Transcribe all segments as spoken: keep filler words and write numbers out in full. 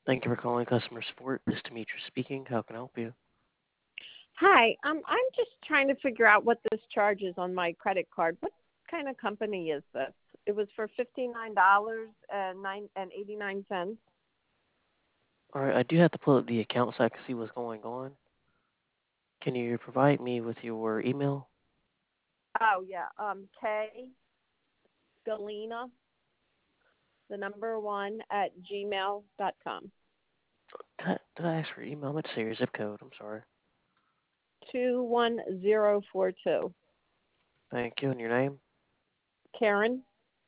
Thank you for calling customer support. This is Demetrius speaking. How can I help you? Hi, um, I'm just trying to figure out what this charge is on my credit card. What kind of company is this? It was for fifty-nine dollars and nine and eighty-nine cents. All right, I do have to pull up the account so I can see what's going on. Can you provide me with your email? Oh yeah, um, K Galena, the number one at gmail dot com. Did I, did I ask for your email? I meant to say your zip code. I'm sorry. Two one zero four two. Thank you. And your name? Karen.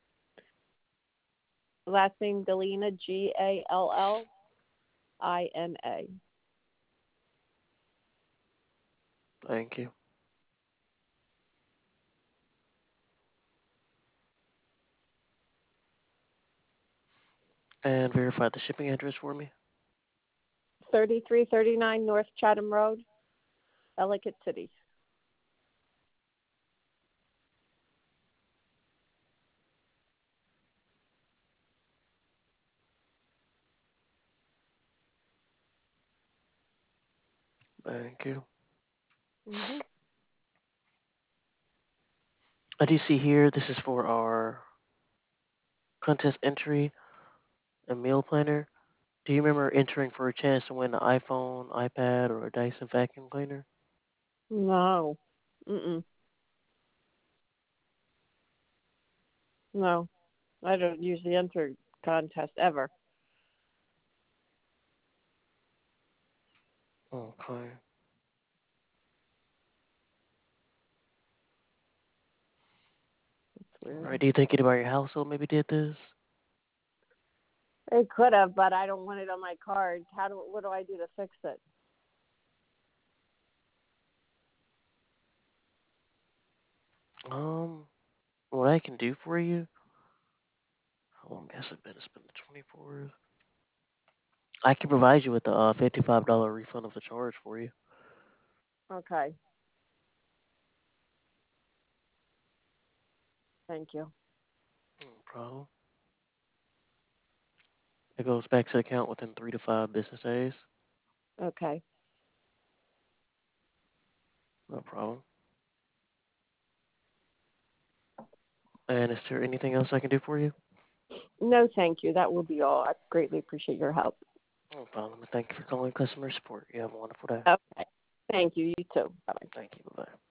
Last name Galena, G A L L I N A. Thank you. And verify the shipping address for me. Thirty-three thirty-nine North Chatham Road, Ellicott City. Thank you. Mhm. I do see here this is for our contest entry and meal planner. Do you remember entering for a chance to win an iPhone, iPad, or a Dyson vacuum cleaner? No. Mm-mm. No. I don't usually enter contest ever. Okay. It's All weird. right. Do you think anybody in your household maybe did this? They could have, but I don't want it on my card. How do what do I do to fix it? Um, what I can do for you? How long has it been? It's been the twenty-fourth. I can provide you with a uh, fifty-five dollars refund of the charge for you. Okay. Thank you. No problem. It goes back to the account within three to five business days. Okay. No problem. And is there anything else I can do for you? No, thank you. That will be all. I greatly appreciate your help. No problem. Thank you for calling customer support. You have a wonderful day. Okay. Thank you. You too. Bye. Thank you. Bye-bye.